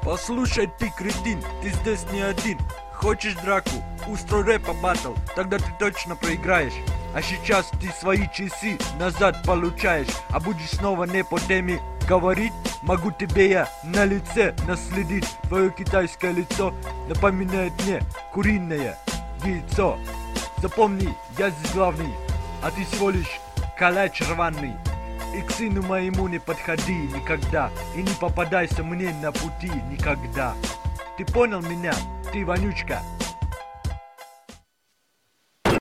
Послушай ты, кретин, ты здесь не один. Хочешь драку? Устрой рэпа баттл, тогда ты точно проиграешь. А сейчас ты свои часы назад получаешь. А будешь снова не по теме говорить, могу тебе я на лице наследить. Твое китайское лицо напоминает мне куриное яйцо. Запомни, я здесь главный, а ты всего лишь калач рваный. И к сыну моему не подходи никогда, и не попадайся мне на пути никогда. Ты понял меня, ты вонючка?